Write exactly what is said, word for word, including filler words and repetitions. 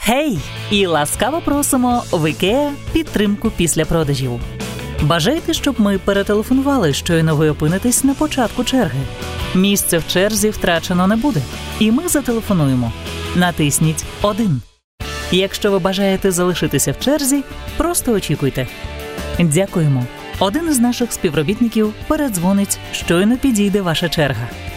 Гей! І ласкаво просимо в IKEA підтримку після продажів. Бажаєте, щоб ми перетелефонували, щойно ви опинитесь на початку черги? Місце в черзі втрачено не буде. І ми зателефонуємо. Натисніть один. Якщо ви бажаєте залишитися в черзі, просто очікуйте. Дякуємо. Один із наших співробітників передзвонить, щойно підійде ваша черга.